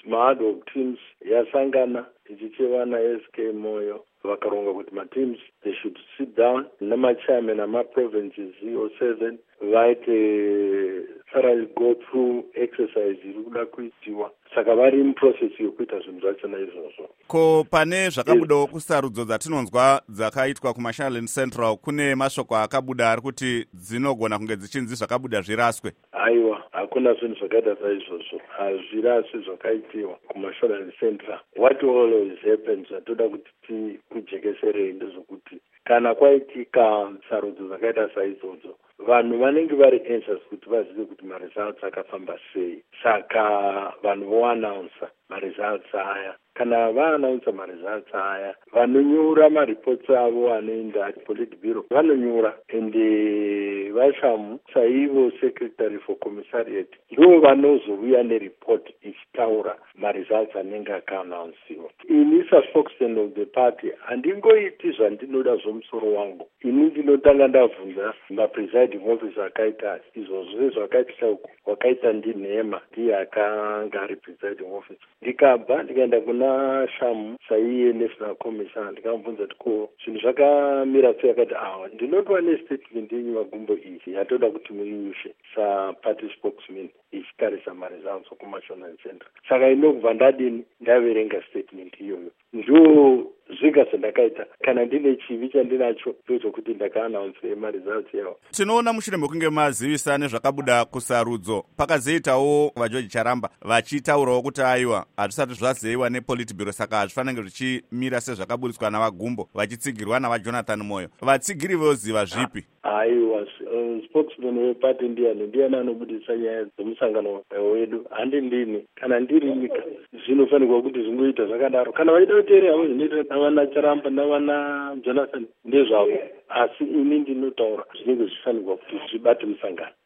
ma-ad hoc teams yasangana ichicheva na-SK Moyo vakaronga kuti ma-teams they should sit down namachairman ama-provinces or 7 vaite thoroughly go through exercise iri kuda kuitiwa saka vari muprocess yokuita zvinhu zvachona izvozvo. Ko pane zvakabudawo kusarudzo dzatinonzwa dzakaitwa kuMashonaland Central kune mashoko akabuda ari kuti dzinogona kunge dzichinzi zvakabuda zviraswe. Aiwa, hakuna zvinhu zvakaita saizvozvo, hazviraswi zvakaitiwa kuMashonaland Central. What always happens zvatoda kuti kujekeserei ndezvokuti kana kwaitika sarudzo dzakaita saizvodzo vanhu vanenge vari anxious kuti vazive kuti maresults akafamba sei, saka vanhu voannounce maresults aya. Kana vaannounce maresults aya vanonyora mareports avo anoenda Politburo vanonyora ende vashamu saivo secretary for commissariat ndo vanozouya nereport ichitaura maresults anenge akaannounsiwa. Ini spokesman of the party handingoiti zvandinoda zvomusoro wangu. Ini ndinotanga ndabvunza mapresiding officer akaita izvozvo zvakaita uku wakaita ndinhema ndiye akanga ari presiding officer. Ndikabva ndikaenda kuna shamu saiye national commission ndikamubvunza tiko zvinhu zvakamira sei, akati ndinotwa nestatement yenyu magumbo iyi yatoda kuti muiushe saparty spokesman ichitarisa maresults kuMashonaland Central. Saka inobva ndadini ndaverenga statement iyoyo ndo zviga zvandakaita. Kana ndine chivi chandinacho ndozvokuti ndakaannounce maresults yawo. Tinoona mushure mekunge mazivisa nezvakabuda kusarudzo pakazoitawo vaJoji Charamba vachitaurawo kuti aiwa hazvisati zvaziviwa nePolitburo saka hazvifanenge zvichimira sezvakaburitswa navagumbo vachitsigirwa navaJonathan Moyo. Vatsigiri voziva zvipi? Aiwa, spokesman wepati ndiani anobudisa nyaya dzemusangano wedu, handindini. Kana ndiri nyika zvinofanirwa kuti zvingoita zvakadaro. Kana vaida kuteerera havo zvinoita navana Charamba navana Jonathan ndezvavo, asi ini ndinotaura zvinenge zvifanirwa kuti zvibate musangano.